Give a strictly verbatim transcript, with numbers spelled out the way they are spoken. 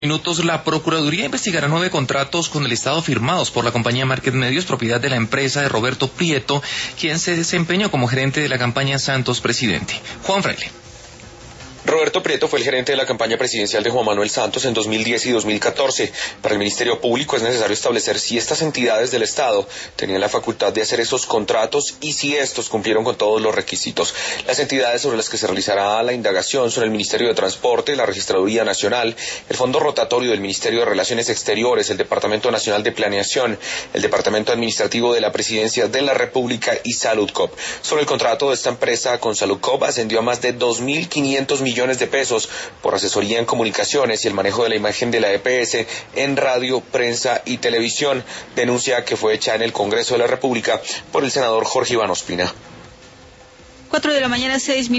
Minutos, la Procuraduría investigará nueve contratos con el Estado firmados por la compañía Market Medios, propiedad de la empresa de Roberto Prieto, quien se desempeñó como gerente de la campaña Santos Presidente. Juan Fraile. Roberto Prieto fue el gerente de la campaña presidencial de Juan Manuel Santos en dos mil diez y dos mil catorce. Para el Ministerio Público es necesario establecer si estas entidades del Estado tenían la facultad de hacer esos contratos y si estos cumplieron con todos los requisitos. Las entidades sobre las que se realizará la indagación son el Ministerio de Transporte, la Registraduría Nacional, el Fondo Rotatorio del Ministerio de Relaciones Exteriores, el Departamento Nacional de Planeación, el Departamento Administrativo de la Presidencia de la República y Saludcop. Sobre el contrato de esta empresa con Saludcop ascendió a más de dos mil quinientos millones de pesos por asesoría en comunicaciones y el manejo de la imagen de la E P S en radio, prensa y televisión, denuncia que fue hecha en el Congreso de la República por el senador Jorge Iván Ospina. Cuatro de la mañana, seis minutos.